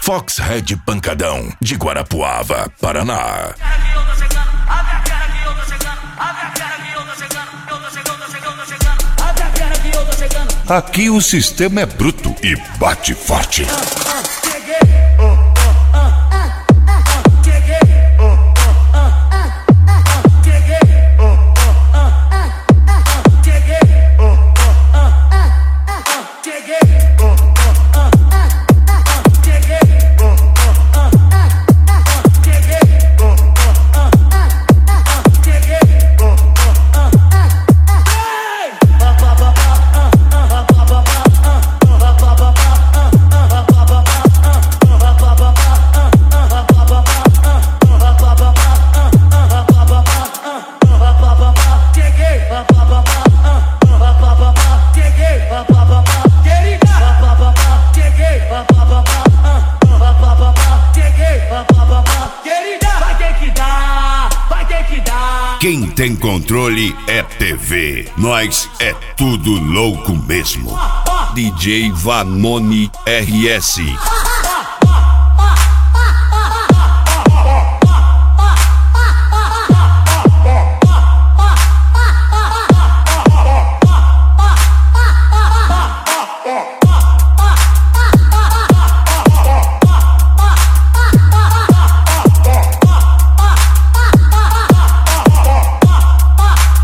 Fox Red Pancadão, de Guarapuava, Paraná. Aqui o sistema é bruto e bate forte. Quem tem controle é TV. Nós é tudo louco mesmo. DJ Vanoni RS.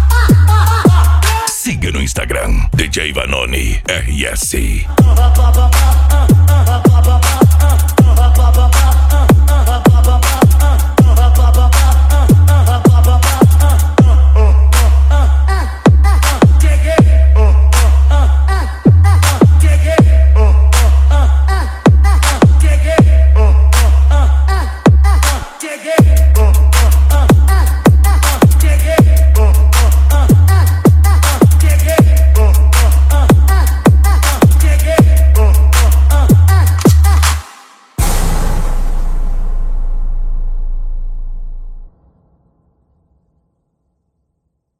Instagram, DJ Vanoni RS.